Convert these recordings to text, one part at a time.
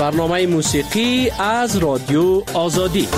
برنامه موسیقی از رادیو آزادی.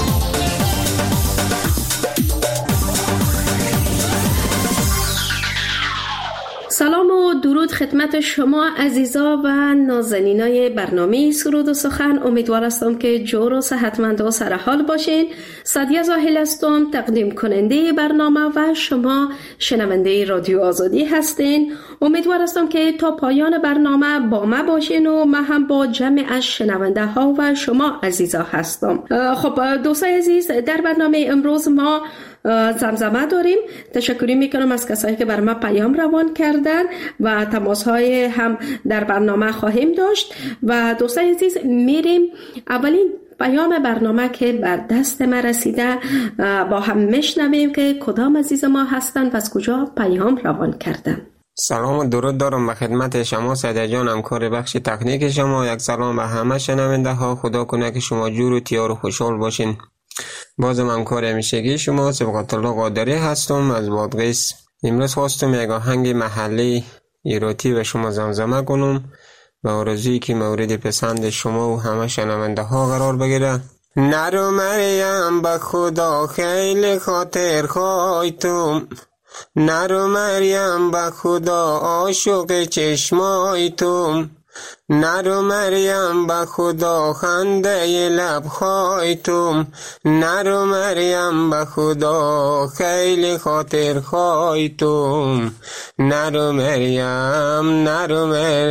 سلام و درود خدمت شما عزیزا و نازنینای برنامه سرود و سخن. امیدوار هستم که جور و صحتمند و سرحال باشین. سعدیه زاهل هستم، تقدیم کننده برنامه و شما شنونده رادیو آزادی هستین. امیدوار هستم که تا پایان برنامه با ما باشین و من هم با جمع از شنونده ها و شما عزیزا هستم. خب دوستای عزیز، در برنامه امروز ما زمزمه داریم. تشکری میکنم از کسایی که بر ما پیام روان کردن و تماس های هم در برنامه خواهیم داشت. و دوستای عزیز، میریم اولین پیام برنامه که بر دست ما رسیده با هم میشنویم که کدام عزیز ما هستن و از کجا پیام روان کردن. سلام و درود دارم به خدمت شما سعدیه جان، همکار بخش تکنیک شما. یک سلام به همه شنونده ها. خدا کنه که شما جور و تیار و خوشحال باشین. بازم همکار همیشگی شما صبغت الله قادری هستم از بادغیس. امروز خواستم یک آهنگ محلی ایراتی و شما زمزمه کنم و آرزویی که مورد پسند شما و همه شنونده ها قرار بگیره. نرو مریم به خدا خیلی خاطر خواهیتم، نرو مریم به خدا عاشق چشمایتم، نرو مریم به خدا خنده لب خواهیتم، نرو مریم به خدا خیلی خاطر خواهیتم، نرو مریم نرو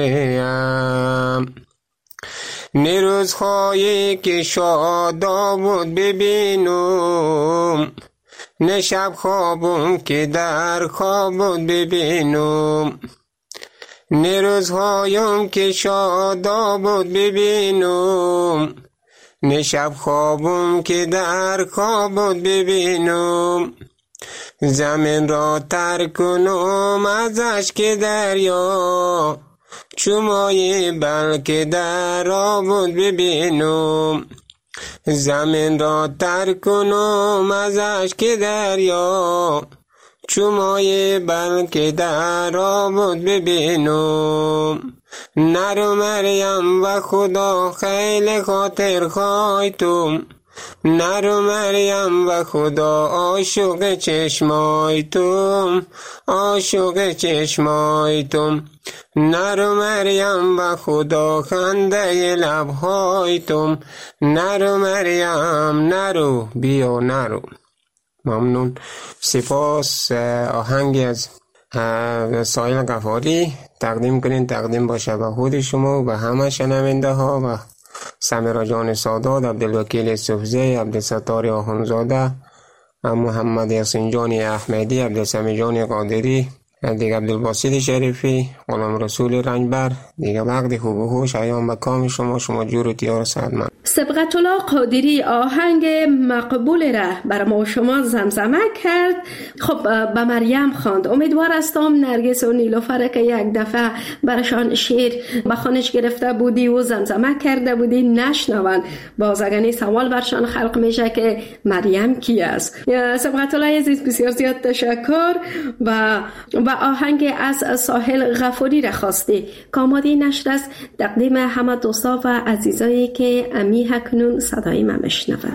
مریم. نیروز خواهی که شادا بود ببینم، نه شب خوابم که در خواب بود ببینم، نیروز هایم که شادا بود ببینم، نه شب خوابم که در خواب بود ببینم. زمین را ترک کنم از اشک دریا، چومای بلکه در آب بود ببینم. زمین را ترک کنم از اشک دریا، چومای بلکه در آب بود ببینم. نرو مریم و خدا خیلی خاطر خواهیتم، نرو مریم و خدا عاشق چشمایتم، عاشق چشمایتم، نرو مریم و خدا خنده لبهایتم، نرو مریم نرو بیا نرو. ممنون. سپاس. آهنگی از سایل غفاری تقدیم کنین، تقدیم باشه به خود شما و به همه شنونده ها و سمیرا جان سادات، عبدالوکیل صفزی، عبدالستار آخونزاده، محمد یاسین جان احمدی، عبدالسمی جان قادری، دیگه عبدالباسط شریفی، غلام رسول رنجبر. دیگه وقت خوب و خوش ایام به کام شما، شما جور و تیار سعادتمند. صبغت الله قادری آهنگ مقبول را بر ما شما زمزمه کرد. خب به مریم خواند. امیدوار هستم نرگس و نیلوفر که یک دفعه برشان شعر بخوانش گرفته بودی و زمزمه کرده بودی نشنون. بازگانی سوال برشان خلق میشه که مریم کی است. صبغت الله عزیز بسیار زیاد تشکر. و آهنگ از ساحل غفاری را خواستی. کامادی نشر است تقدیم همه دوستا و عزیزایی که امی هکنون صدای من بشنون.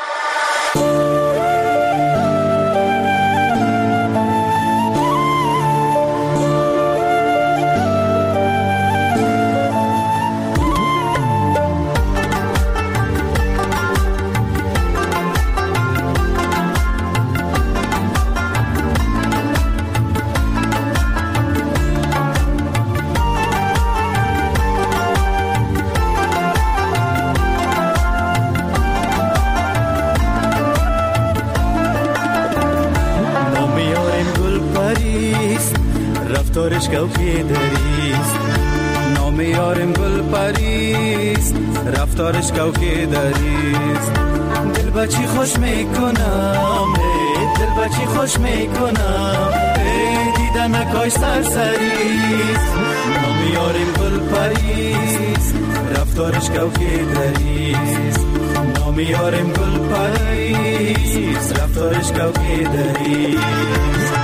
رفتارش کوکی دریست، نام یارم گل پریست، رفتارش کوکی دریست. دل بچی خوش میکنم، دل بچی خوش میکنم، دیدن نکاش سرسریست. نام یارم گل پریست، رفتارش کوکی دریست، نام یارم گل پریست، رفتارش کوکی دریست.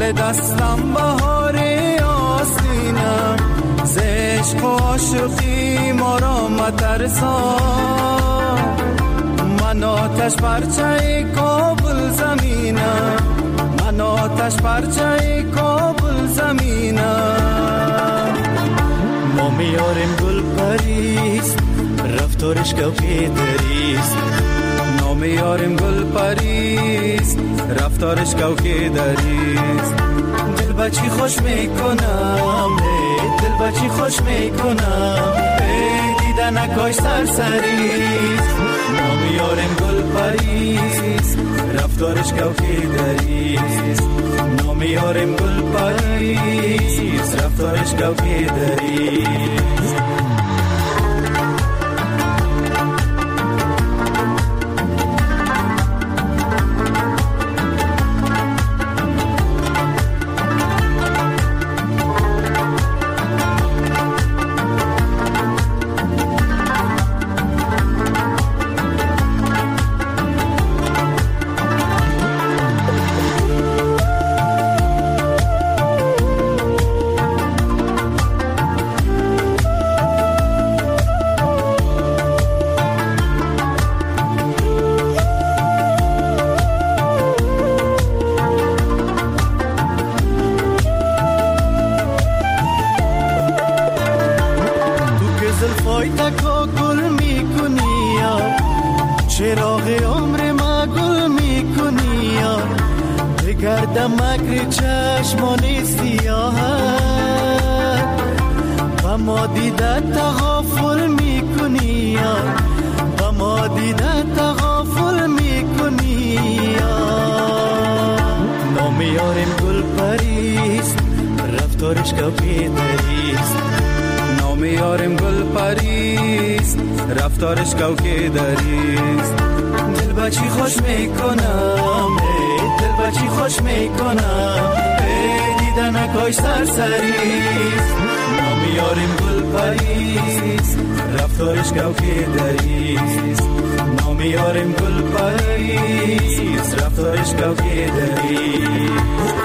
حال دستم بهار آستینم، ز عشق و عاشقی ما را مترسان. من آتش پرچه کابل زمینم، من آتش پرچه کابل زمینم. ما میاریم گل پریست، رفتارش کوکی دریست. نامیاریم گل پریست، رفتارش کوکی دریست. دل بچی خوش میکنم، دل بچی خوش میکنم، دیدن اکاش سرسریست. نامیاریم گل پریست، رفتارش کوکی دریست. نامیاریم گل پریست، رفتارش کوکی دریست. رفتارش کوکی دریست. دل بچی خوش میکنم، دل بچی خوش میکنم، دیدن اکاش سرسریست. نامیاریم گل پریست، رفتارش کوکی دریست. نامیاریم گل پریست، رفتارش کوکی دریست.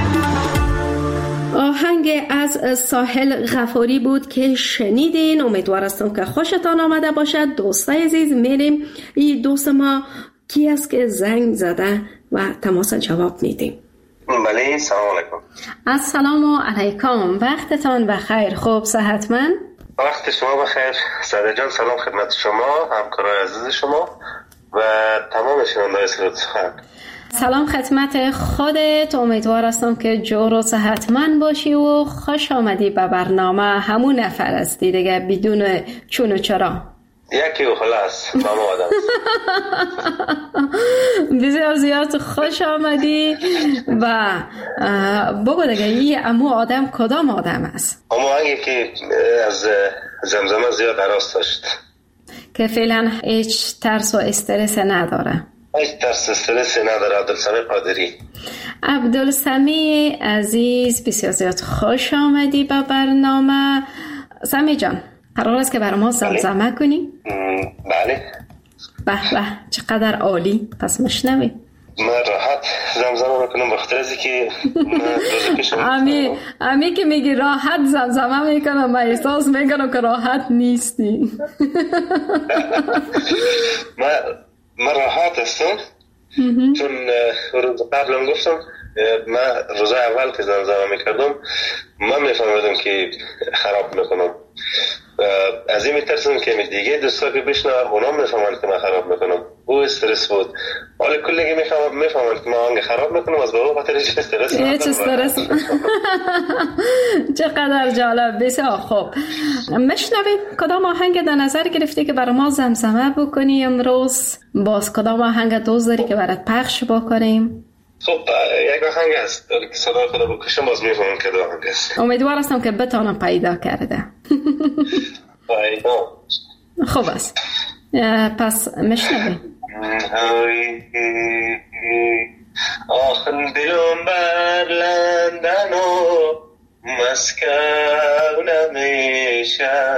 آهنگ از ساحل غفاری بود که شنیدین. امیدوار هستم که خوشتان آمده باشد. دوستای عزیز، میریم این دوست ما کی است که زنگ زده و تماس جواب میدیم. بله، سلام علیکم. السلام علیکم، وقتتان بخیر. خوب، صحتمند؟ وقت شما بخیر سعاده جان. سلام خدمت شما، همکارای عزیز شما و تمام شنونده‌های صدای سخن. سلام خدمت خودت. امیدوار هستم که جور و صحتمند باشی و خوش آمدی به برنامه. همون نفر هستی دیگه، بدون چون و چرا. یکی و خلاص ماما آدم. بسیار زیاد خوش آمدی. و بگو دیگه این امو آدم کدام آدم است؟ امو آنگی که از زمزمه زیاد عراس داشت، که فعلا هیچ ترس و استرس نداره. هیچ ترس استرس نداره. عبدالسمی قادری. عبدالسمی عزیز، بسیار زیاد خوش آمدی به برنامه. سمی جان، قرار است که برای ما زمزمه کنی؟ بله. به به، چقدر عالی. پس مشنوی. من راحت زمزمه میکنم بخاطر از اینکه امی که میگی راحت زمزمه میکنم، من احساس میکنم که راحت نیستی. من راحت هستم چون روز قبلم گفتم من روز اول که زمزمه میکردم من میفهمیدم که خراب میکنم. از این میترسم که دیگه دوستا که بشنوه اونا میفهمن که من خراب میکنم. او استرس بود. حالا کلگی میفهمن که من آهنگ خراب میکنم، از به خاطر هیچ استرس چقدر جالب. بسیار خوب. مشنوید کدام آهنگ در نظر گرفتی که برای ما زمزمه بکنی امروز؟ باز کدام آهنگ دوست داری که برات پخش بکنیم؟ خب یک آهنگ هست که صدای خدا بکشم باز میفهمم که دو آهنگ هست. امیدوار هستم که بتانم پیدا کرده. خوب است. پس مشنویم. آخر دلم بر لندن و مسکو نمیشه،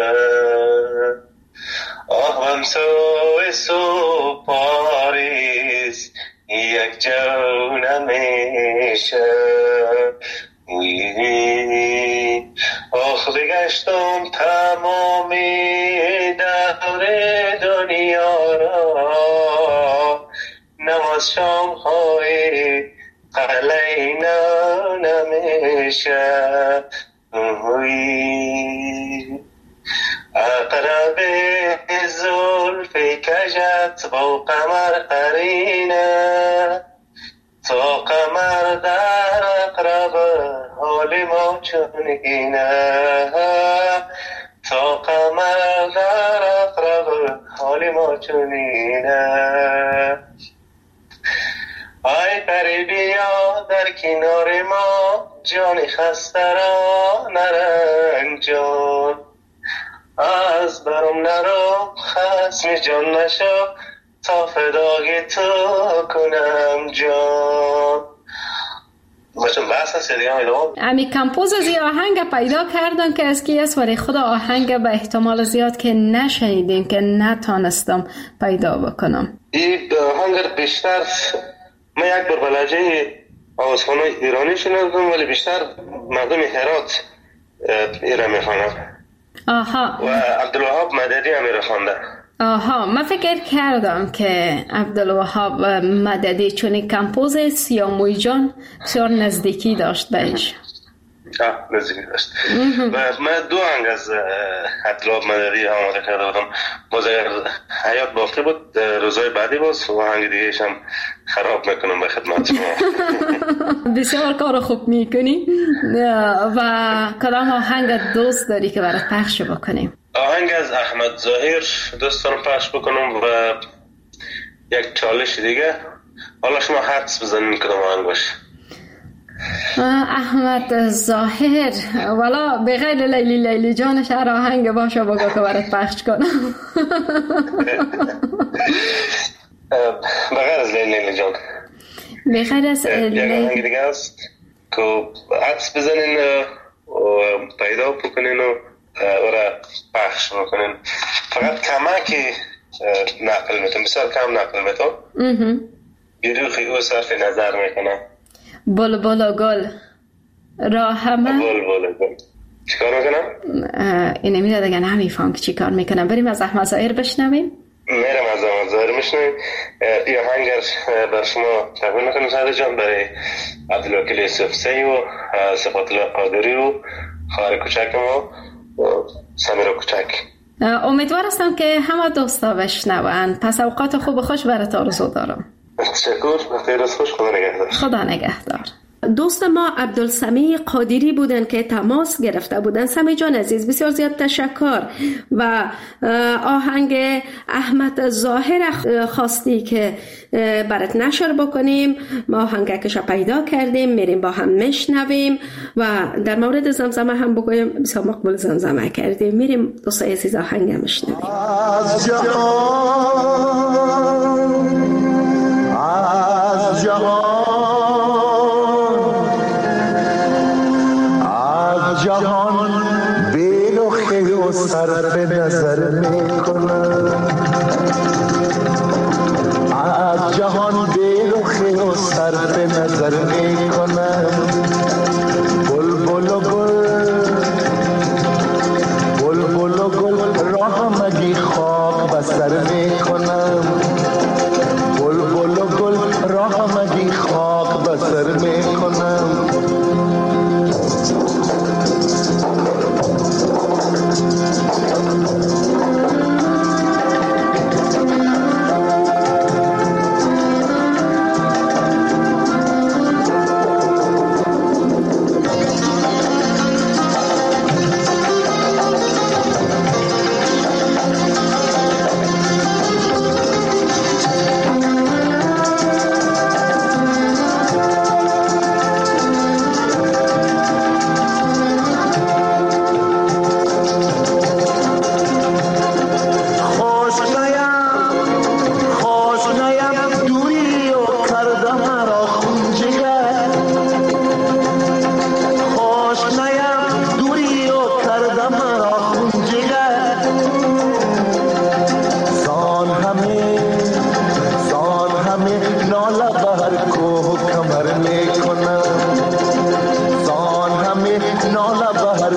آهم سو پاریس یک جو نمیشه. آخ بگشتم تمامی دور دنیا را، نماز شام های قلینا نمیشه. اقرب زلف کجت با قمر قرینه، تا قمر در اقرب حال ما چنینه، تا قمر در اقرب حال ما چنینه. آی پری بیا در کنار ما، جان خسته را نرنجان، از برم نرو خسم جان نشو، تا فدای تو کنم جان. بچه بحث هست دیگه امی کمپوز از این آهنگ پیدا کردم که از کی است، ولی خود آهنگ به احتمال زیاد که نشنیدیم، که نتانستم پیدا بکنم. این آهنگ بیشتر من یک بار بلجه آوازخانه ایرانی شنیدم، ولی بیشتر مردم هرات ایره میخوانم. آها. و عبدالوهاب مددی هم ایره خوانده. آها، من فکر کردم که عبدالوهاب مددی چون کمپوز سیاموی جان بسیار نزدیکی داشت بهش. نزدیکی داشت. و من دو آهنگ از عبدالوهاب مددی آماده کرده بودم. باز اگر حیات باقی بود روزهای بعدی باز آهنگ دیگهش هم خراب میکنم به خدمت شما. بسیار کار خوب میکنی. و کدام آهنگ دوست داری که برات پخش بکنیم؟ آهنگ از احمد ظاهر دوست دارم پخش بکنم و یک چالش دیگه. حالا شما حدس بزنین کدام آهنگ باشه. احمد ظاهر والا بغیر لیلی جانش هر آهنگ باشه بگو که برات پخش کنم. بغیر از لیلی جان، بغیر از یک آهنگ دیگه است که حدس بزنین و پیدا بکنین و برای پخش بکنین. فقط کمکی نقل میتون، بسیار کم نقل میتون. گروخی او صرف نظر میکنم. بلبل گل راهمه. بلبل گل چیکار میکنم؟ اینه میده دیگه نمیفهم که چیکار میکنم. بریم از احمد ظاهر بشنویم. میرم از احمد ظاهر میشنویم. این آهنگ بر شما تقدیم میکنم سعید جان، برای عبدالوکیل یوسفزئی و صفات الله قادری و خواهر کوچک ما سمیرا کوچک. امیدوار هستم که همه دوستا بشنوند. پس اوقات خوب خوش برات آرزو دارم. تشکر. بخیر از خوش. خدا نگهدار. خدا نگهدار. دوست ما عبدالسمیع قادری بودن که تماس گرفته بودن. سمی جان عزیز بسیار زیاد تشکر. و آهنگ احمد ظاهر خواستی که برات نشر بکنیم. ما آهنگکش پیدا کردیم، میریم با هم میشنویم و در مورد زمزمه هم بگویم بسیار مقبول زمزمه کردیم. میریم دوستای عزیز آهنگ میشنویم. از جهان بیلوخی و صرف نظر میکنم، از جهان بیلوخی و صرف نظر میکنم. بلبل و گل راه مگی خواب بسر میکنم. بلبل و گل راه مگی خواب بسر میکنم.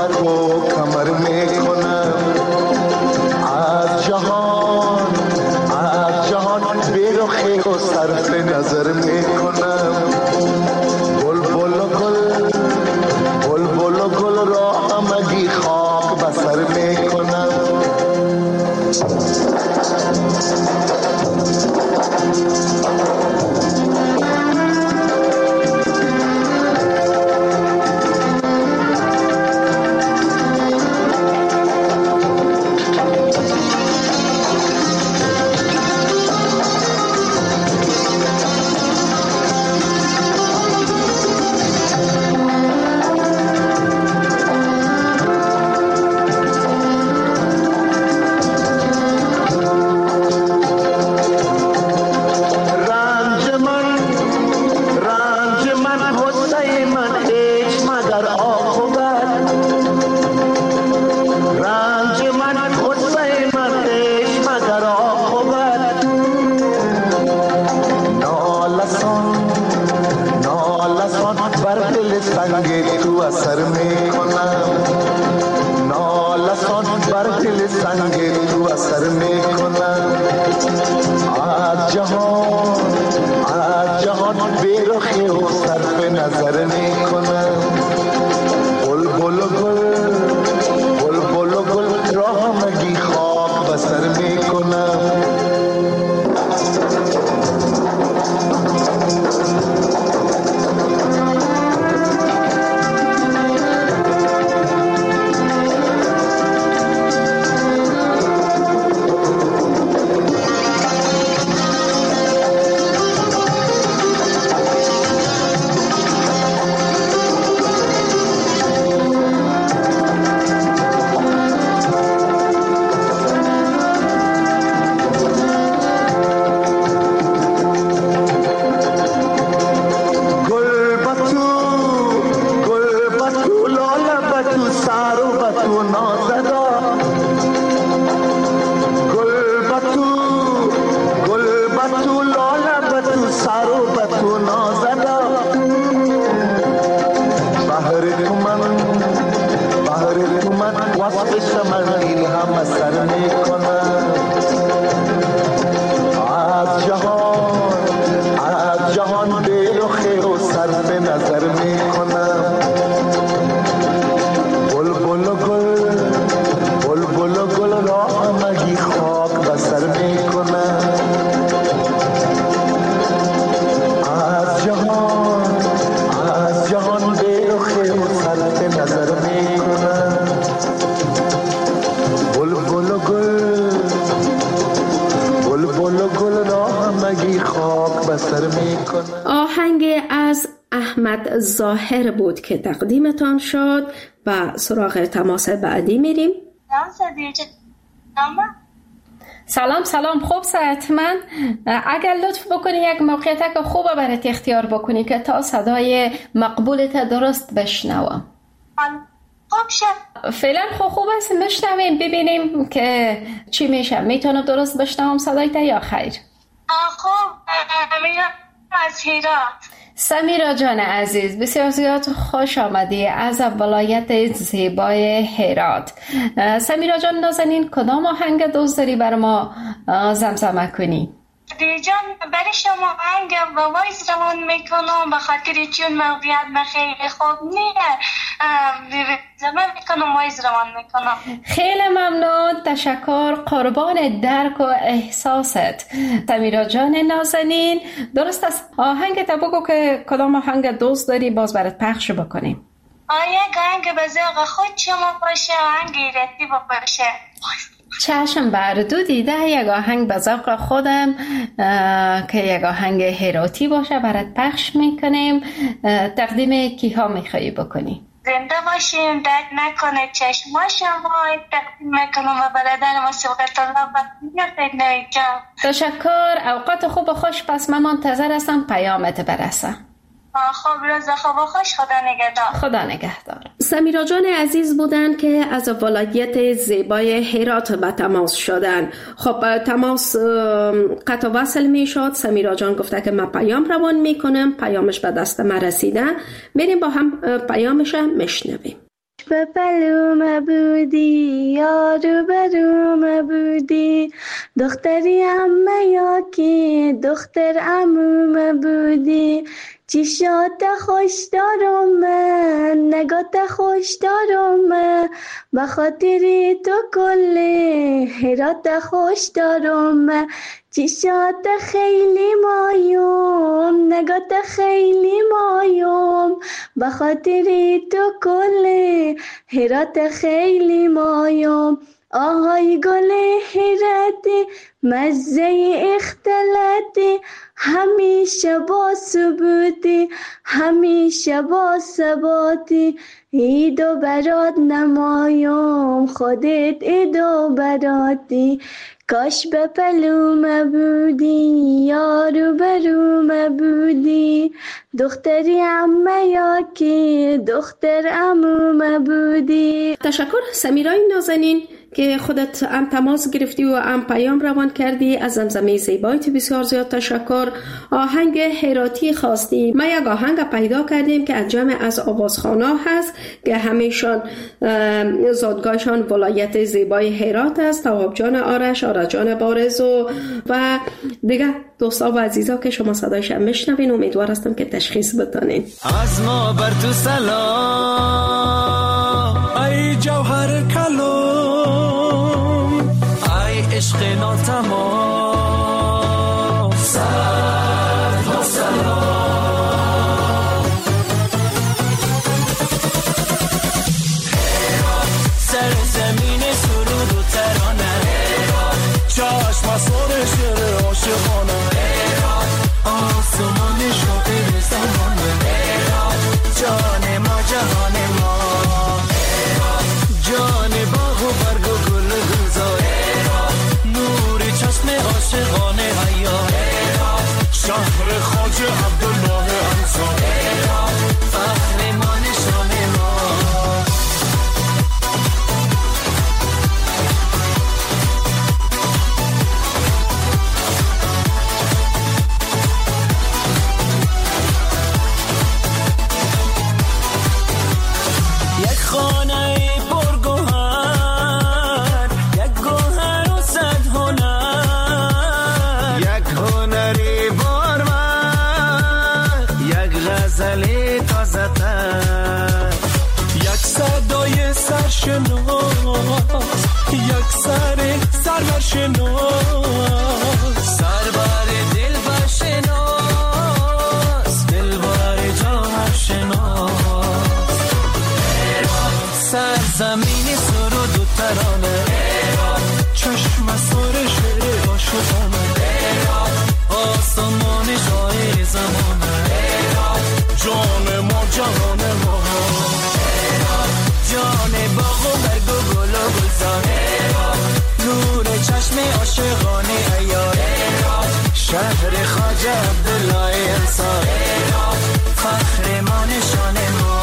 فلک و کمر میکنم از جهان بیرخی و صرف نظر میکنم بلبل و گل را همگی خاک بسر میکنم آهنگ از احمد ظاهر بود که تقدیمتان شد و سراغ تماس بعدی میریم. سلام خوب صحتمند. اگر لطف بکنی یک موقعیت که خوبه برات اختیار بکنی که تا صدای مقبولت درست بشنوم. خوب شد. فعلا خوب است، بشنویم ببینیم که چی میشه. میتونم درست بشنوم صدایت یا خیر؟ خوب. از هرات. سمیرا جان عزیز، بسیار زیاد خوش آمدی از ولایت زیبای هرات. سمیرا جان نازنین، کدام آهنگ دوست داری بر ما زمزمه کنی؟ جان برای شما آهنگ و وایس روان میکنم به خاطر چون موقعیت خیلی خوب نیه. زمان میکنم وایس روان میکنم. خیلی ممنون، تشکر، قربان درک و احساست سمیرا جان نازنین. درست است، آهنگ تا بگو که کدام آهنگ دوست داری باز برات پخش بکنیم. یک آهنگ به ذوق خود شما باشه، آهنگ ایرتی باشه. چشم بردو دیده، یک آهنگ به ذوق خودم که یک آهنگ هراتی باشه برات پخش میکنیم. تقدیم کیها میخوایی بکنی؟ زنده باشیم، درد نکنه چشما شما. تقدیم میکنم و برادر موسیقیت الله بطنیت نویجان. تشکر، اوقات خوب و خوش. پس من منتظر هستم پیامت برسه. خوب، روز خوب و خوش. خدا نگهدار. خدا نگهدار. سمیرا جان عزیز بودن که از ولایت زیبای هرات به تماس شدن. خب تماس قطع وصل می شد. سمیرا جان گفته که من پیام روان می کنم، پیامش به دست من رسیده. بریم با هم پیامش میشنویم. به پلوم بودی یارو بروم بودی دختری عمه یا که دختر عموم بودی چشات خوش دارم نگات خوش دارم به خاطر تو کل هرات خوش دارم چشات خیلی مایم نگات خیلی مایم به خاطر تو کل هرات خیلی مایم آهای گل هرات مزه اختلاطی همیشه با ثبوتی همیشه با ثباتی ایدو برات نمایم خودت ایدو براتی کاش به پلوم بودی یارو بروم بودی دختری عمه یا که دختر عموم بودی. تشکر سمیرای نازنین که خودت هم تماس گرفتی و هم پیام روان کردی. از زمزمه زیبایت بسیار زیاد تشکر. آهنگ هراتی خواستی. ما یک آهنگ پیدا کردیم که از جمع از آوازخوانا هست که همیشان زادگاهشان ولایت زیبای هرات است. تواب جان آرش، آرش جان بارز و دیگه دوستا و عزیزا که شما صدایشم میشنوین امیدوار هستم که تشخیص بدانین. از ما بر تو سلام ای جوهر کلام ای عشق ناتمام سر تا سلام سر زمین سرود و ترانه چشم سر شعر عاشقانه آسمان شاعر زمانه جان ما جهان ما جان باغ و برگ و گل گلزار نور چشم عاشقانه عیار شهر خواجه عبدالله انصار فخر ما نشان ما یک سر سرور شناس سرور دلبر شناس دلبر جان شناس سرزمین سرود و ترانه چشم سر شعر عاشقانه آسمان شاعر زمانه جان ما جهان ما جان باغ و برگ و گل و گلزار نور چشم عاشقانه عیار شهر خواجه عبدالله انصار فخر ما نشان ما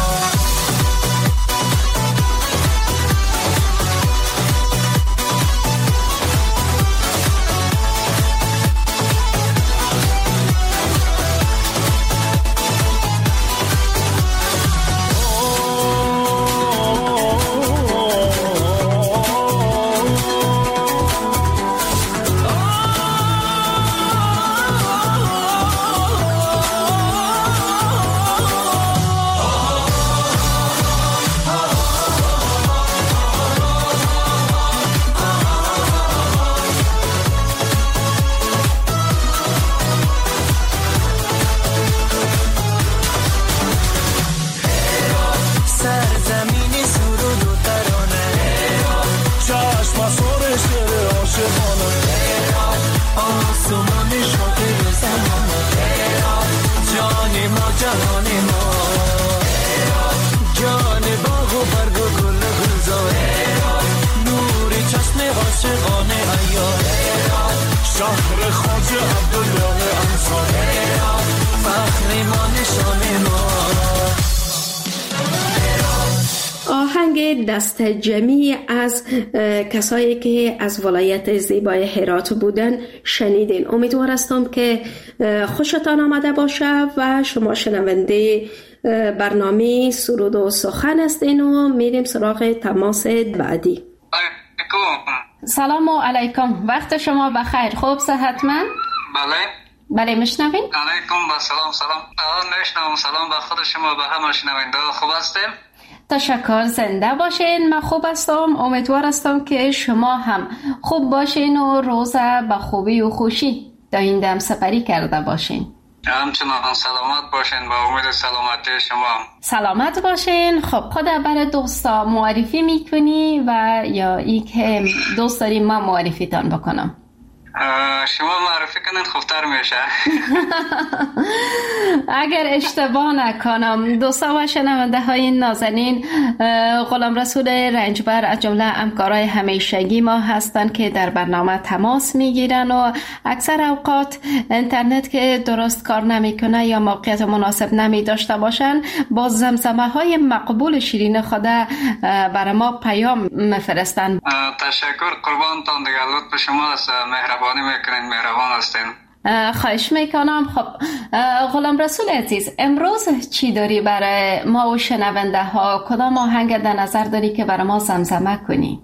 شهر خواجه عبدالله انصار فخر ما نشان ما. آهنگ دست جمعی از کسایی که از ولایت زیبای هرات بودن شنیدین. امیدوار هستم که خوشتان آمده باشه و شما شنونده برنامه سرود و سخن هستین و میریم سراغ تماس بعدی. سلام علیکم، وقت شما بخیر. خوب صحتمند؟ بله میشنوین؟ علیکم و سلام. میشنوم. سلام به خود شما، به همه شنونده. خوب هستیم؟ تشکر، زنده باشین. من خوب هستم. امیدوار هستم که شما هم خوب باشین و روز به خوبی و خوشی تا این دم سپری کرده باشین. همچنان سلامت باشین، با امید سلامتی شما. سلامت باشین. خب خود برای دوستا معرفی میکنی و یا ای که دوست داریم ما معرفیتان بکنم؟ شما معرفی کنین خوبتر میشه. اگر اشتباه نکنم دوستا و شنونده های نازنین، غلام رسول رنجبر از جمله همکارای همیشگی ما هستند که در برنامه تماس میگیرن و اکثر اوقات اینترنت که درست کار نمیکنه یا موقعیت مناسب نمی داشته باشن با زمزمه های مقبول شیرین خود برای ما پیام میفرستن. تشکر، قربانتان دیگه. لطف شما است، مهربانی میکنین، مهربان هستین. خواهش میکنم. خب غلام رسول عزیز، امروز چی داری برای ما و شنونده ها؟ کدام آهنگ در نظر داری که برای ما زمزمه کنی؟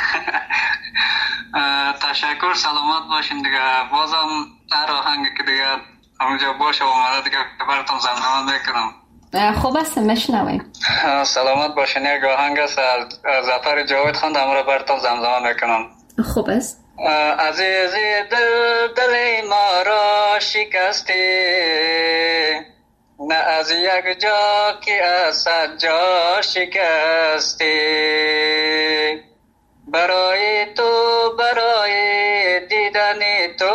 تشکر، سلامت باشین دیگه. بازم هر آهنگی که دیگه همونجا باشه اومده دیگه براتون زمزمه میکنم. خوب است، میشنویم. سلامت باشین. یک آهنگ است از ظفر جاوید خان، امروز براتون زمزمه میکنم. خوب است. عزیزی دل ما را شکستی، نه از یک جا که از صد جا شکستی. برای تو، برای دیدن تو،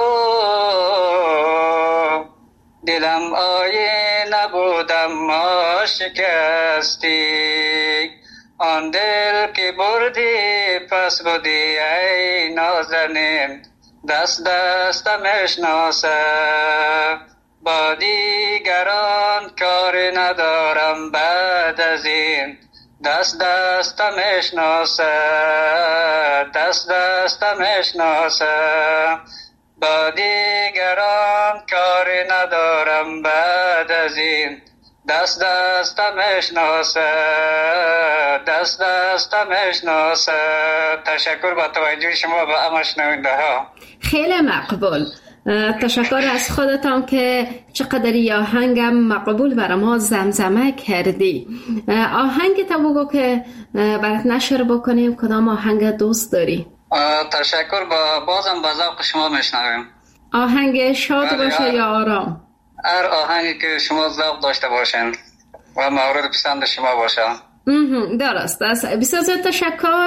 دلم آیه نبودم ما شکستی. آن دل که بردی پس بودی ای نازنین، دست دستم اشناسه. با دیگران کار ندارم بعد از این، دست دستم اشناسه، دست دستم اشناسه. با دیگران کار ندارم بعد از این، دست دستم اشناسه، دست دستم اشناسه. تشکر با توجه شما به همه شنونده ها. خیلی مقبول. تشکر از خودتان که چقدر آهنگم مقبول برای ما زمزمه کردی. آهنگ تا بگو که برات نشر بکنیم. کدام آهنگ دوست داری؟ تشکر، بازم به ذوق شما میشنویم. آهنگ شاد باشه یا آرام؟ هر آهنگی که شما ذوق داشته باشین و مورد پسند شما باشه. درست است. بسیار زیاد تشکر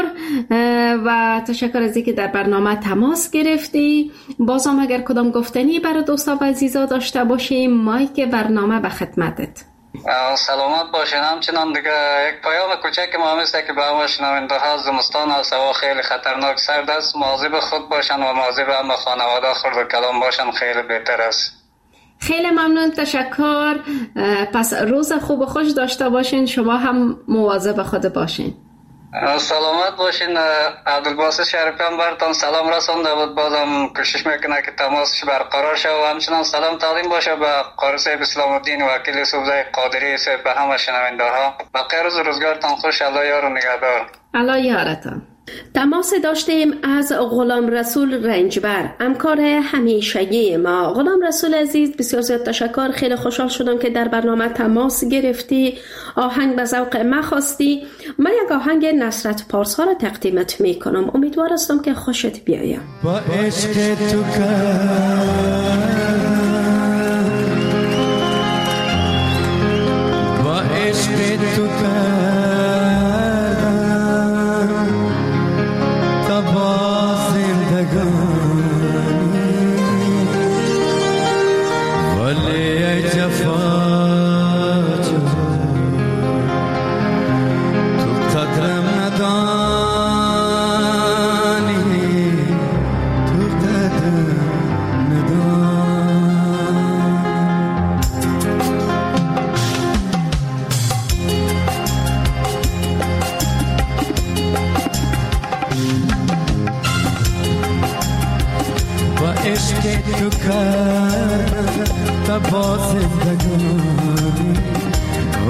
و تشکر از اینکه در برنامه تماس گرفتی. بازم اگر کدام گفتنی برای دوستا و عزیزا داشته باشیم، مایک برنامه به خدمتت. سلامت باشین. همچنان دیگه یک پیام کوچک ما هست که به همه شنونده ها، زمستان هست، هوا خیلی خطرناک سرد است. مواظب خود باشن و مواظب همه خانواده خرد و کلام باشن، خیلی بهتر است. خیلی ممنون، تشکر. پس روز خوب و خوش داشته باشین. شما هم مواظب خود باشین. سلامت باشین. عبدالباسط شریفیان براتون سلام رسونده بود. بازم کوشش میکنه که تماسش برقرار شه و همچنان سلام تقدیم باشه به قاری صاحب اسلام الدین وکیل یوسفزای قادری صاحب، به همه شنونده ها. بقیه روز روزگارتان خوش. الله یار و نگهدار. الله یارتان. تماس داشتیم از غلام رسول رنجبر، همکار همیشگی ما. غلام رسول عزیز، بسیار زیاد تشکر. خیلی خوشحال شدم که در برنامه تماس گرفتی، آهنگ به ذوق ما خواستی. من یک آهنگ نصرت پارسا را تقدیمت میکنم. امیدوار هستم که خوشت بیاید. با عشق تو با عشق تو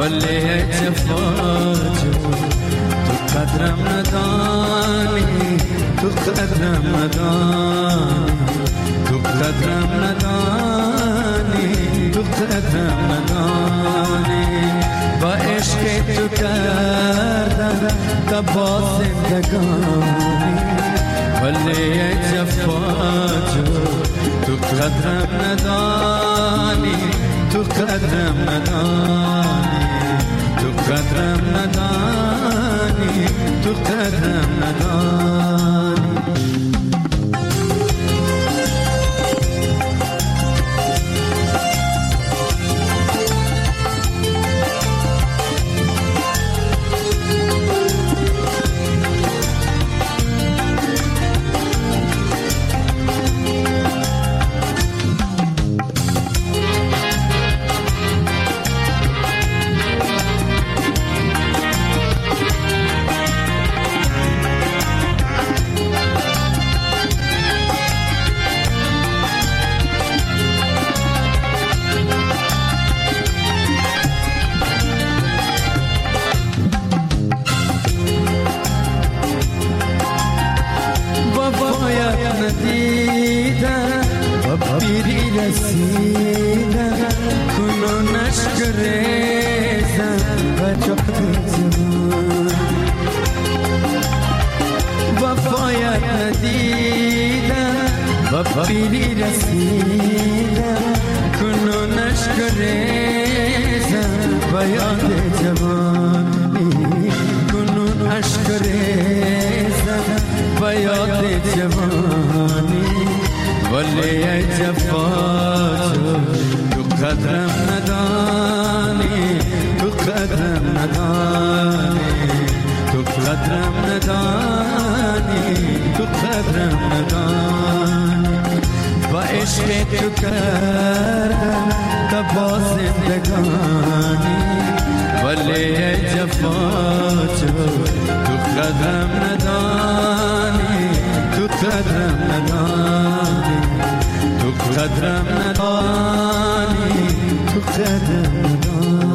ولی جفاجو تو قدرم ندانی تو قدرم ندانی تو قدرم ندانی تو قدرم ندانی با عشق تو کردم تبا زندگانی ولی جفاجو تو قدرم ندانی تو قدرم ندانی تو قدرم ندانی تو قدرم ندانی بیری رسیدم کنون اشک ریزم و یاد جوانی کنون اشک ریزم و یاد جوانی ولی ای جفاجو تو قدرم ندانی تو قدرم ندانی تو قدرم ندانی تو قدرم ندانی با عشق تو کردم تبا زندگانی ولی ای جفاجو تو قدرم ندانی تو قدرم ندانی تو قدرم ندانی تو قدرم ندانی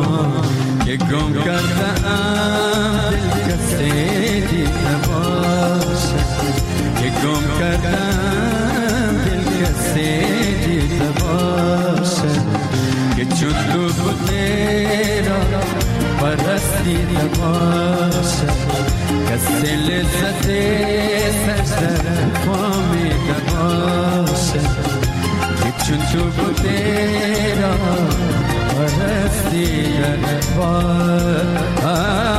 که گم کرده ام دل کسی دیده گم کردم دل کسی دیده باشه که چون تو بوده را پرستیده باشه کسی لذت سجده فامیده باشه که چون تو بوده را پرستیده باشه.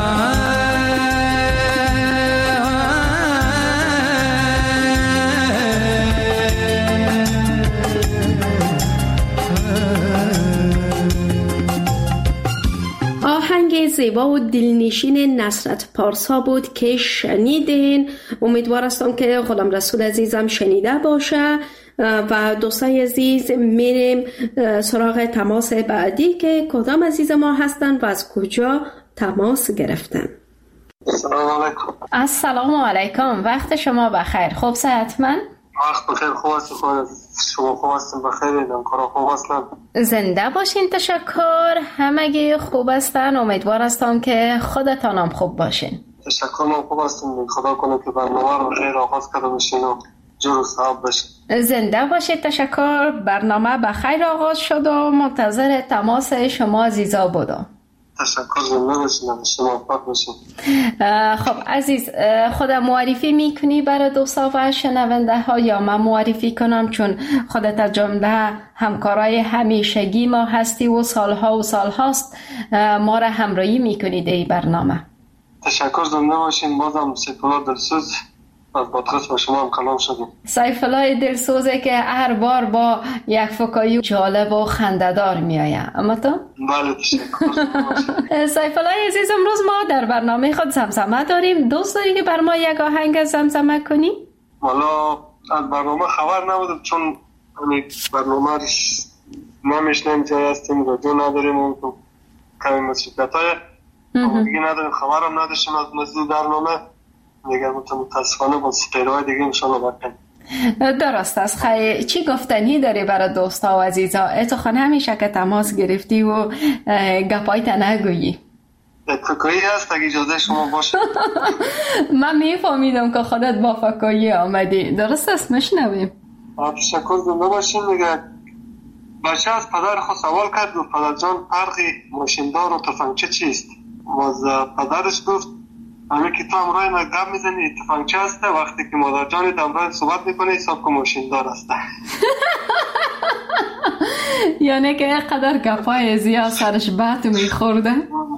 آهنگ زیبا و دلنشین نصرت پارسا بود که شنیدین. امیدوار هستم که غلام رسول عزیزم شنیده باشه و دوستای عزیز میریم سراغ تماس بعدی که کدام عزیز ما هستن و از کجا تماس گرفتن. السلام علیکم. السلام علیکم، وقت شما بخیر. خوب صحتمند؟ وقت بخیر. خوب هستم. شما خوب هستم؟ بخیر ایدم. کارا خوب هستم؟ زنده باشین. تشکر. همگی خوب هستن. امیدوار هستم که خودتان هم خوب باشین. تشکر. من خوب هستم. خدا کنه که برنامه رو خیر آغاز کرده باشین و جور و صحاب باشین. زنده باشید. تشکر. برنامه بخیر آغاز شد و منتظر تماس شما عزیزا بودم. تشکر. زنده باشین. شما خوب باشین. خب عزیز، خودم معرفی میکنی برای دوستا و شنونده ها یا من معرفی کنم؟ چون خودت از جمله همکارای همیشگی ما هستی و سالها و سال هاست ما را همراهی میکنی در این برنامه. تشکر. زنده باشین. بازم سیفالله دلسوز از پادکست با شما هم کلام شدیم. سیفالله دلسوزه که هر بار با یک فکایی جالب و خنده‌دار میآید. اما تو؟ بله تشکر. سیفالله عزیز، امروز ما در برنامه خود زمزمه داریم. دوست داری که بر ما یک آهنگ زمزمه کنی؟ والا از برنامه خبر نبودم چون برنامه ما میشنیم جای هستیم رادیو نداریم و کمی مسئولیت‌های دیگه نداریم، خبرم نداشتیم از مزید برنامه دیگه. متاسفانه با سپیرهای دیگه انشالله بکنیم. درست است. خیلی چی گفتنی داری برای دوستا و عزیزا؟ اتخانه همیشه که تماس گرفتی و گپایت نگویی. فکایی هست اگه اجازه شما باشه. من میفهمیدم که خودت با فکایی آمدی. درست است؟ نشنویم. تشکر. زنده باشین. دیگه بچه از پدر خود سوال کرد و پدر جان فرقی ماشیندار و تفنگچه چیست؟ از پدرش گفت همه که تو امرای ما گپ میزنی تفنگچه هسته، وقتی که مادر جانت امرای صحبت میکنه حساب که ماشیندار هسته. یعنی که قدر گپای زیاد سرش بات میخورده.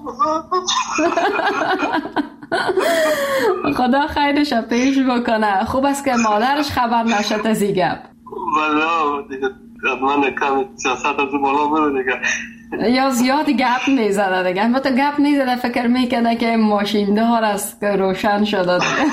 خدا خیرش پیش بکنه. خوب است که مادرش خبر نشد از این گپ. بله دیگه من کمی سیاست از بالا بره دیگه. یا زیاد گپ میزده دیگه. اما تو گپ میزده فکر میکنه که ماشیندار است که روشن شده دیگه.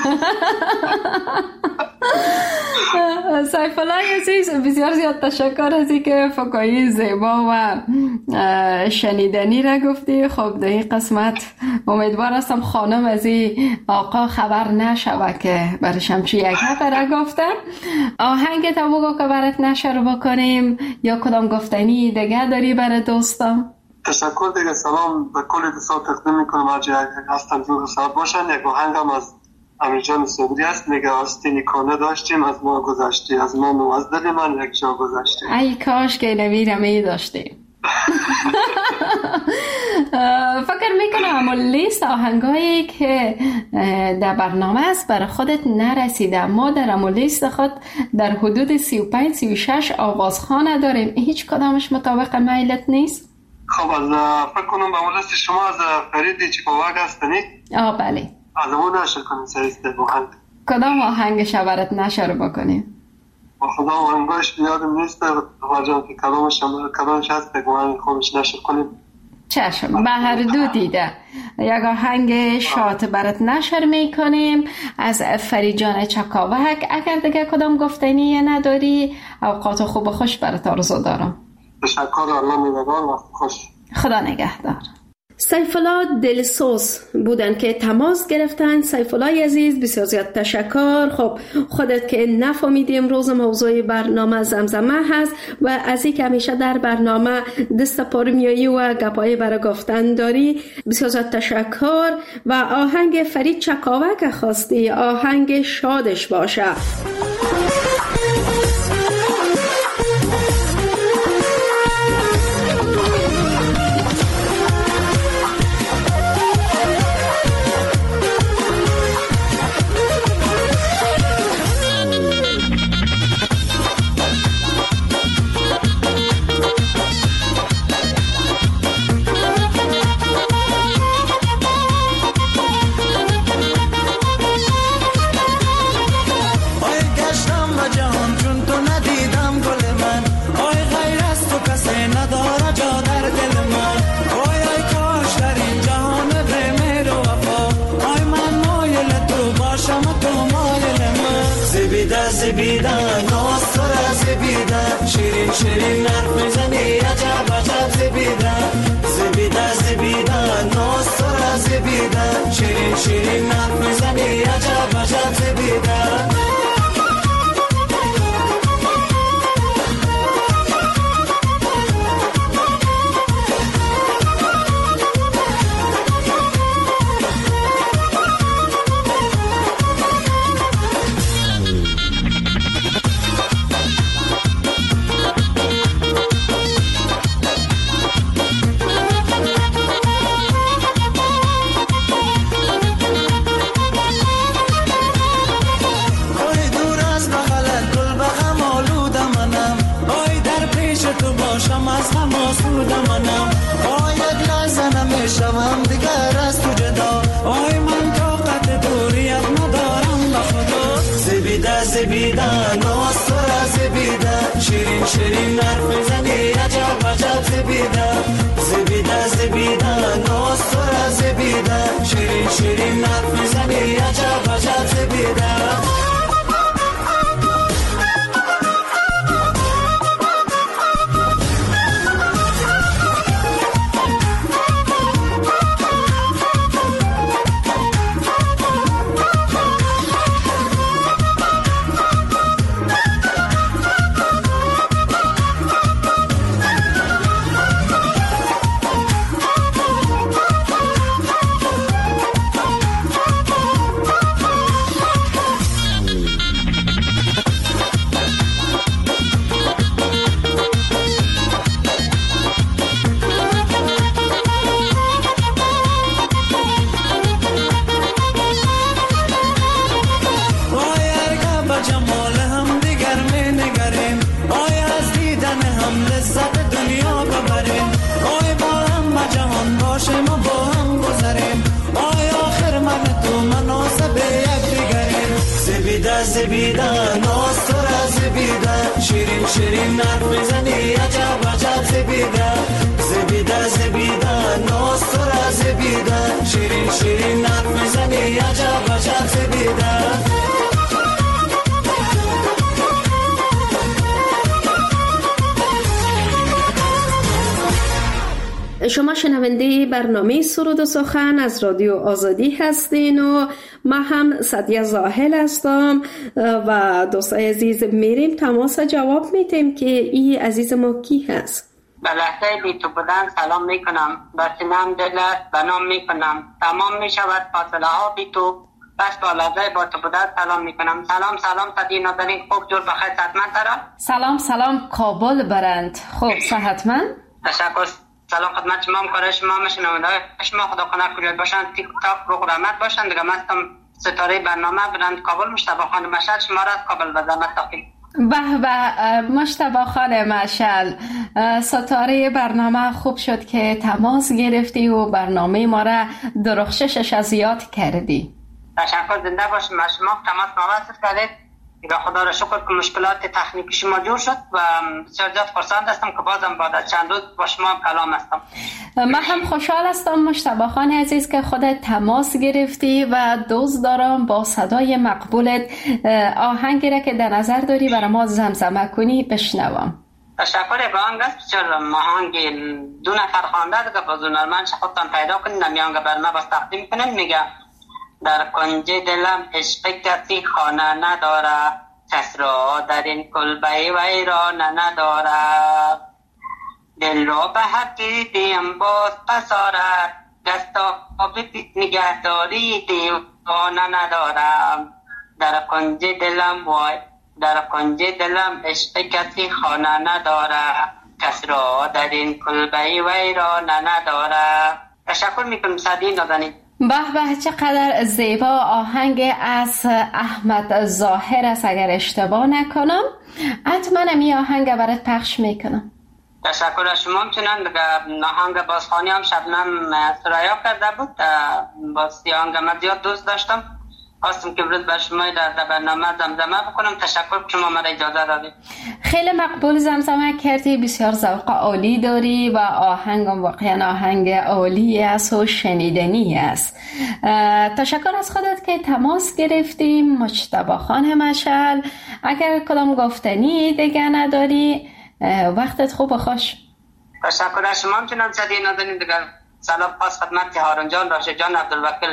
سیفالله عزیز، بسیار زیاد تشکر از اینکه فکایی زیبا و شنیدنی را گفتی. خب در این قسمت امیدوار هستم خانم از این آقا خبر نشوه که برشم چی یک را گفتم. آهنگ تا بگو که برات نشر بکنیم یا کدام گفتنی دیگه داری برای دوستم؟ تشکر دیگه. سلام به کل دوستان تقدیم میکنم. هر جای هستن جور صاحب باشن. یک آهنگم از امیر جان صبری است. میگه آستینی کانه داشتیم از ما گذشتی، از من و از دل من یک جا گذشتی. ای کاش که نویرم ای داشتیم. فکر میکنم اما لیست آهنگایی که در برنامه است برای خودت نرسیده. ما در اما لیست خود در حدود 35-36 آوازخانه داریم. هیچ کدامش مطابق میلت نیست. خب از فکر کنم به اون لیست شما از فرید چیپاوگ هستنی؟ بله. از اون نشر کنیم سریسته آهنگ. کدام آهنگش برات نشر بکنیم؟ خدا آهنگاش بیادم نیست واجان که کلامش هست بگو آهنگ خوبش نشر کنیم. چشم. به هر دو دیده یک آهنگ شاد برات نشر میکنیم از فرید جان چکاوک. اگر دیگه کدام گفتنی نداری اوقات خوب خوش برات آرزو دارم. تشکر. الله میبرد. وقت خوش. خدا نگهدار. سیفالله دلسوز بودن که تماس گرفتن. سیفالله عزیز بسیار زیاد تشکر. خب خودت که نفهمیدی امروز موضوع برنامه زمزمه هست و از این که همیشه در برنامه دست پر میایی و گپای برای گفتن داری، بسیار زیاد تشکر. و آهنگ فرید چکاوک خواستی، آهنگ شادش باشه. زبیدن ناصر زبیدن شیرین شیرین حرف میزنی عجب عجب زبیدن زبیدن ناصر زبیدن شیرین شیرین حرف میزنی عجب عجب زبیدن شوم دیگر از تو جدا آی من طاقت دوریت ندارم به خدا زبیدن ناصر زبیدن شیرین شیرین حرف میزنی عجب عجب زبیدن ناصر زبیدن شیرین شیرین حرف میزنی عجب عجب زبیدن زبیدن ناصر زبیدن شیرین شیرین حرف میزنی عجب عجب زبیدن ناصر زبیدن شیرین شیرین حرف میزنی عجب عجب زبیدن شما شنونده برنامه سرود و سخن از رادیو آزادی هستین و ما هم سعدیه زاهل هستم و دوستای عزیز میریم تماس جواب میتیم که این عزیز ما کی هست. به لحظه بی تو بودن سلام میکنم، به سینم دلت بنام میکنم، تمام میشود فاصله ها بی تو، بس با لحظه با تو بودن سلام میکنم. سلام صدی نازنین، خوب جور بخیر صحتمند دارم. سلام کابل برند، خوب صحتمند. تشکر. سلام خدمت شما، همکارای شما، شنونده‌های شما، خدا کنه کجا باشن، تیک تاک رو قرامت باشن دیگه. مستم ستاره برنامه برند کابل، مشتبه خان مشعل شما را از کابل به زحمت تاقیم. به مشتبه خان مشعل، ستاره برنامه خوب شد که تماس گرفتی و برنامه ما را درخششش از یاد کردی. تشکر، زنده باشید. شما تماس موصل کردید دیگه. خدا را شکر که مشکلات تکنیکی شما جور شد و بسیار زیاد خرسند هستم که بازم بعد از چند روز با شما کلام هستم. من هم خوشحال هستم مشتبه خان عزیز که خودت تماس گرفتی و دوست دارم با صدای مقبولت آهنگی را که در نظر داری برای ما زمزمه کنی بشنوم. تشکر به آنگه است بسیار آهنگ 2 نفر خوانده دیگه باز نرمانش خودتان پیدا کنید نمیانگه بر ما باز تقدیم کنید. میگه در کنج دلم عشق کسی خانه نداره، کس را در این کلبه ویران نداره، دل را به حقی دیم باز پساره، دستا به نگهداری دیوانه ندارم. در کنج دلم وای در کنج دلم عشق کسی خانه نداره، کس را در این کلبه ویران نداره. تشکر میکنم سعدی نازنین. به به چقدر زیبا آهنگ از احمد ظاهر است اگر اشتباه نکنم. حتما این آهنگ برات پخش میکنم. تشکر از شما. میتونم دیگه آهنگ بازخوانی هم شبنم سرایا کرده بود. باز آهنگ من زیاد دوست داشتم، خواستم که برد بر شما در برنامه زمزمه بکنم. تشکر که شما مرا اجازه دادید. خیلی مقبول زمزمه کردی، بسیار ذوق عالی داری و آهنگم واقعا آهنگ عالی است و شنیدنی است. تشکر از خودت که تماس گرفتیم. مجتبی خان مشعل، اگر کدام گفتنی دیگه نداری وقتت خوب و خوش. تشکر از شما. میتونم سعدی نازنین دیگه سلام خاص خدمت هارون جان، راشد جان، عبدالوکیل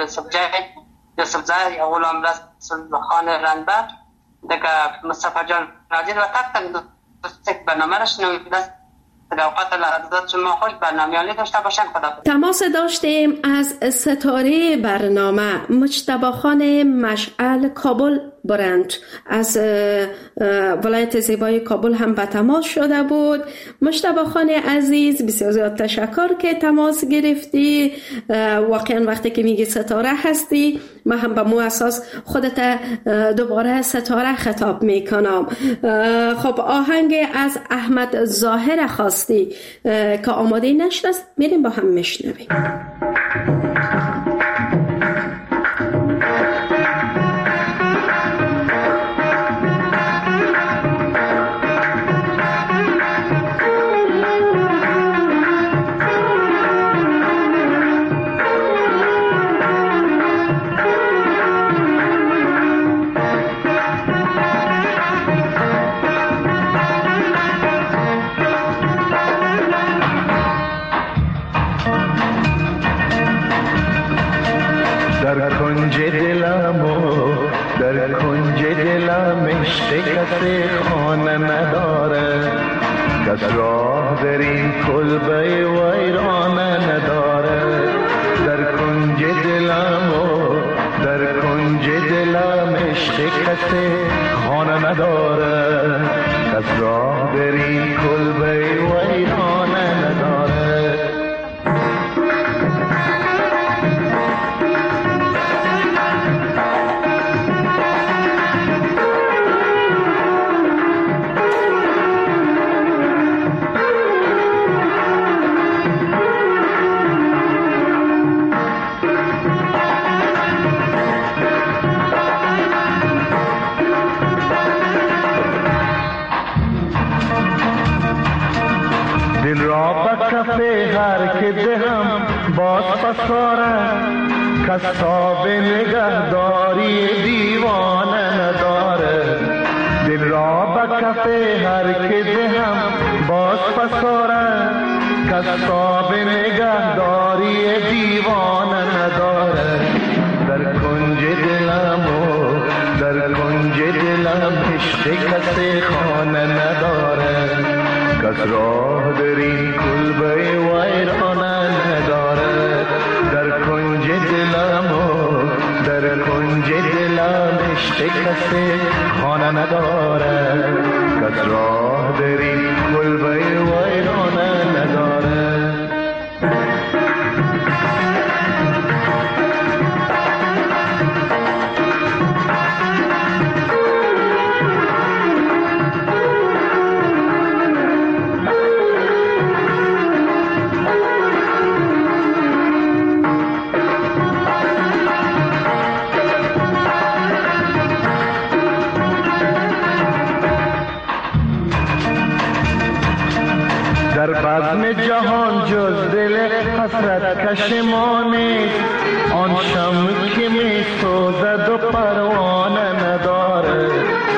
یوسف زاهد، غلام رسول خان رنبر، دیگه مصطفی جان ناظر و تک تک برنامه را شنوید. اوقات لحظات شما خوش برنامه عالی داشته باشن. خدا. تماس داشتیم از ستاره برنامه مجتبی خان مشعل کابل برند، از ولایت زیبای کابل هم به تماس شده بود. مجتبی خان عزیز بسیار زیاد تشکر که تماس گرفتی. واقعا وقتی که میگی ستاره هستی من هم به مو اساس خودت دوباره ستاره خطاب میکنم. خب آهنگ از احمد ظاهر خواستی که آماده نشد است، میریم با هم میشنویم. در کنج دلم و در کنج دلم عشق کسی خانه نداره، کس راه در این کلبه ویرانه نداره. در کنج دلم و در کنج دلم عشق کسی خانه نداره، کس راه در این کلبه ویرانه نداره. دل را به کف هر که دهم باز پساره، کسا به نگهداری دیوانه نداره. دل را به کف هر که دهم باز پساره، کسا به نگهداری دیوانه نداره. در کنج دلم و در کنج دلم عشق کسی خانه نداره، کس راه در این کلبه ویرانه نداره. در کنج دلم و در کنج دلم عشق کسی خانه نداره، کس راه در این کلبه ویرانه نداره. در بزم جهان جز دل حسرت کش ما نیست، آن شمع که می سوزد و پروانه نداره. در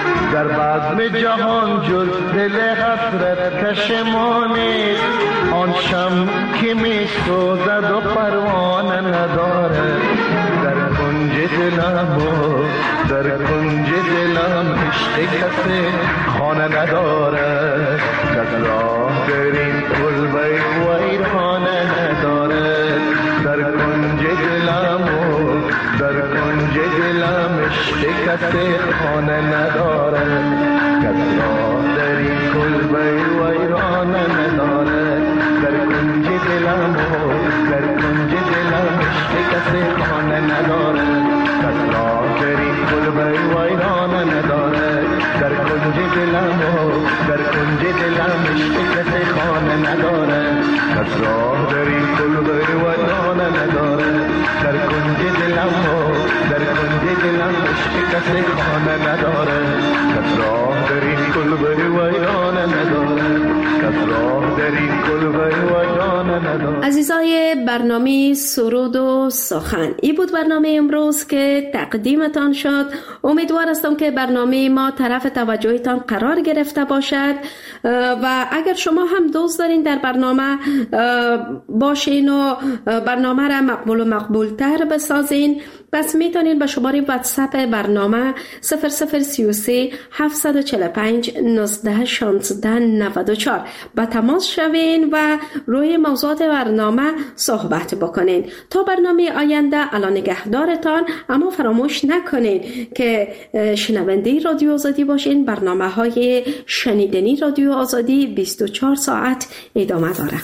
در بزم جهان جز دل حسرت کش ما نیست، آن شمع که می سوزد و پروانه نداره. در کنج دلم و در کنج دلم عشق کسی خانه نداره. کس راه در این کلبه ویرانه نداره. در کنج دلم و در کنج دلم عشق کسی خانه نداره. کس راه در این کلبه ویرانه نداره. در کنج دلم و در کنج دلم عشق کسی خانه نداره. کس راه در این کلبه ویرانه نداره. در کنج دلم و در کنج دلم عشق کسی خانه نداره. کس راه در این کلبه ویرانه نداره. در کنج دلم و در کنج دلم عشق کسی خانه نداره. کس راه در این کلبه ویرانه نداره. کس راه در این کلبه ویرانه نداره. عزیزای برنامه سرود و سخن، این بود برنامه امروز که تقدیمتان شد. امیدوار هستم که برنامه ما طرف توجهتان قرار گرفته باشد و اگر شما هم دوست دارین در برنامه باشین و برنامه را مقبول و مقبولتر بسازین، پس میتونین به شماره واتساپ برنامه 0033 745 19 16 94 با تماس شوین و روی موضوعات برنامه صحبت بکنین. تا برنامه آینده الان نگهدارتان، اما فراموش نکنین که شنونده رادیو آزادی باشین. برنامه های شنیدنی رادیو آزادی 24 ساعت ادامه داره.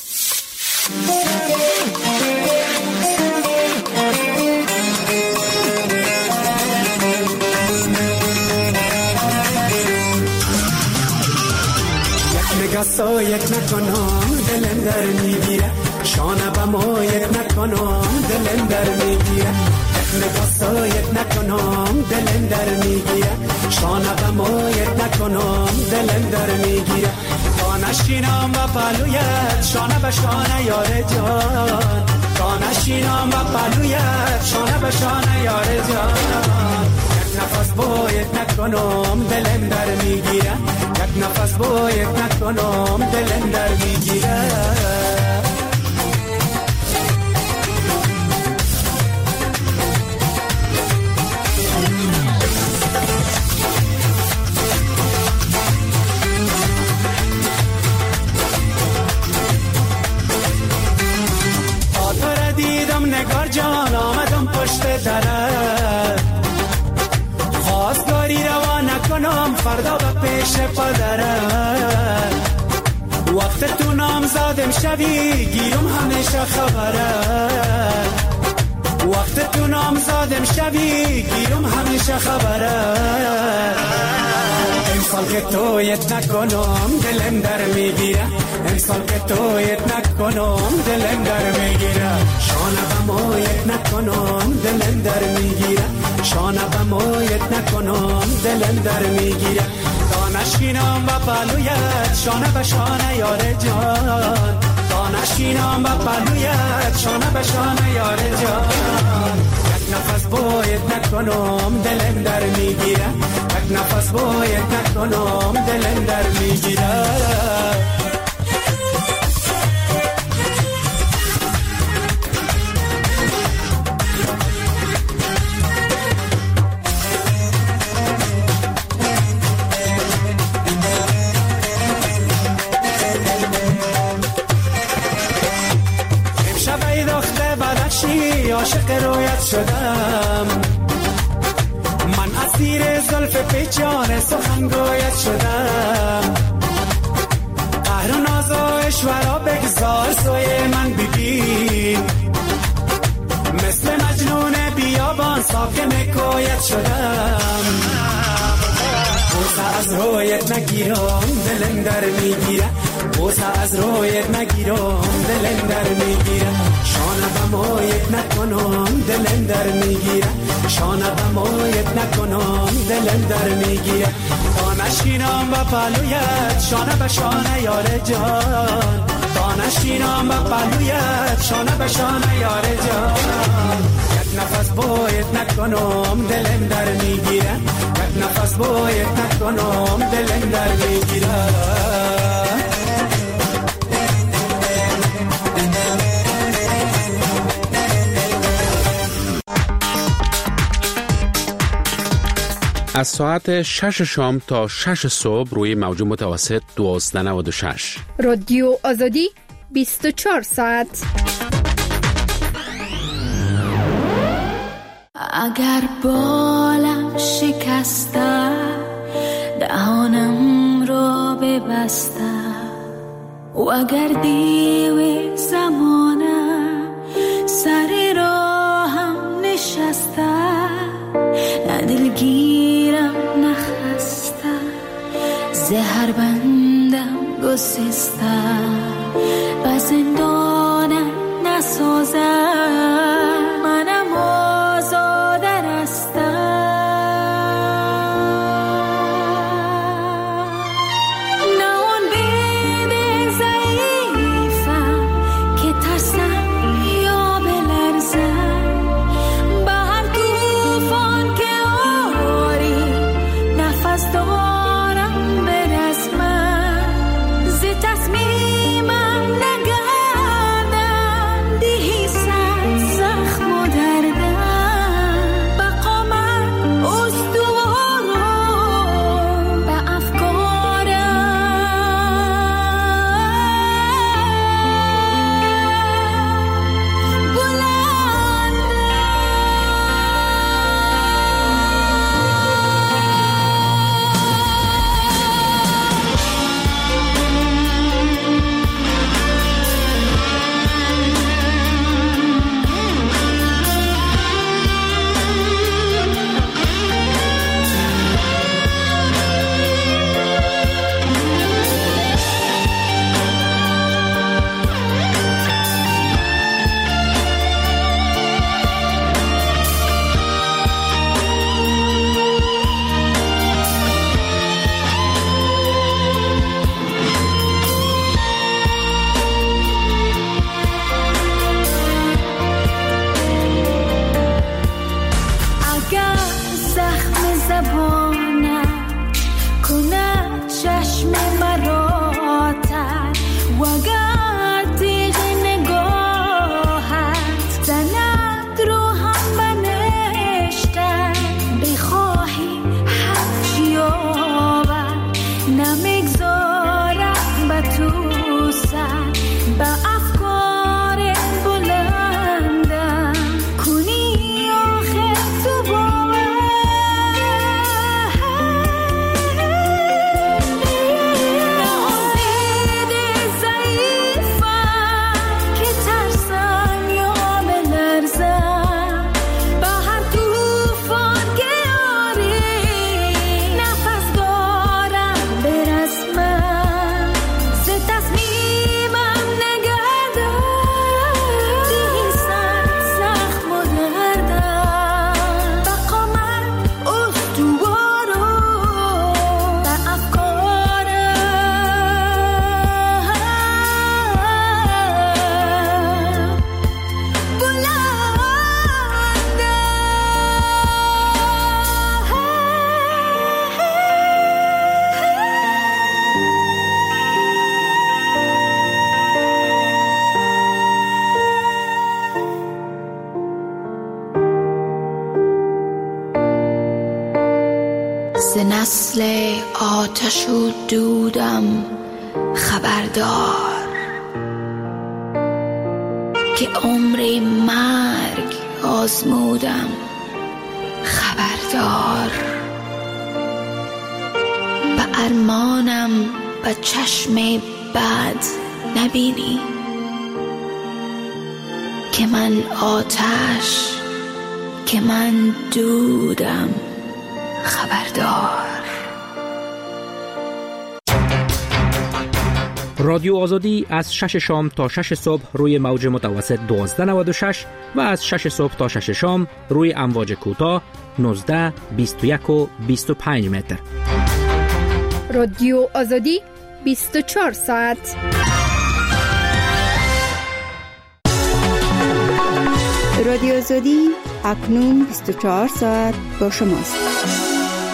سایت نکنم دلم در میگیره، شانه با مایت نکنم دلم در میگیره. نگاه سایت نکنم دلم در میگیره، شانه با مایت نکنم دلم در میگیره. تا نشینم با پلویت شانه به شانه یار جان، تا نشینم با پلویت شانه به شانه یار جان. نفس باید نکنم دلم در میگیره، یک نفس باید نکنم دلم در میگیره. آتر دیدم نگار جان آمدم پشت درت، خواستگاری روا نکنم فردا به پیش پدرت. وقت تو نامزادم شوی گیرم همیشه خبرت، وقت تو نامزادم شوی گیرم همیشه خبرت. امسال که تویت نکنم دلم در میگیره، امسال که تویت نکنم دلم در میگیره. شانه به مایت نکنم دلم در میگیره، شانه به مایت نکنم دلم در میگیره. تا نشینم با پلویت شانه به شانه یار جان، تا نشینم با پلویت شانه به شانه یار جان. یک نفس باید نکنم دلم در میگیره، یک نفس باید نکنم دلم در میگیره. عاشق رویت شدم، من اسیر زلف پیچان سخنگویت شدم. قهر و ناز و اشورا بگذار سوی من ببین، مثل مجنون بیابان ساکن کویت شدم. بوسه از رویت نگیرم دلم در میگیره، بوسه از رویت نگیرم دلم در میگیره. شانه به مایت نکنم دلم در میگیره، شانه به مایت نکنم دلم در میگیره. تا نشینم با پلویت شانه به شانه یار جان، تا نشینم با پلویت شانه به شانه یار جان. یک نفس باید نکنم دلم در میگیره، یک نفس باید نکنم دلم در میگیره از ساعت 6 شام تا 6 صبح روی موج متوسط 1296 رادیو آزادی 24 ساعت. اگر بالم شکسته دهانم را ببسته و اگر دیو زمانه سر راهم نشسته نه دلگیرم نخسته زهر بندم گسسته و زندانم نسازه منم آزاده رسته نه اون بیده ضعیفم که ترسم یا بلرزم به هر توفان که آری نفس دارم برزمم ز تصمیمم نگردم دیهی سر زخم و دردم بقا من استوارم به افکارم اگر زخم زبانم کنه چشم مرا تر و اگر تیغ نگاهت زند رو هم بنشتن بخواهی حق یابد نمیگذارم به تو سر به افکار بلندم کنی آخر تو باور نه امید ضعیفم که ترسم یا بلرزم به هر توفان که آری نفس دارم برسمم ز تصمیمم نگردم دیهی سر زخم و دردم بقا من استوارم به افکارم ز نسل آتش و دودم خبردار که عمر مرگ آزمودم خبردار به ارمانم به چشم بد نبینی که من آتش که من دودم خبردار. رادیو آزادی از 6 شام تا 6 صبح روی موج متوسط 1296 و از 6 صبح تا 6 شام روی امواج کوتاه 19 21 و 25 متر. رادیو آزادی 24 ساعت. رادیو آزادی اکنون 24 ساعت با شماست.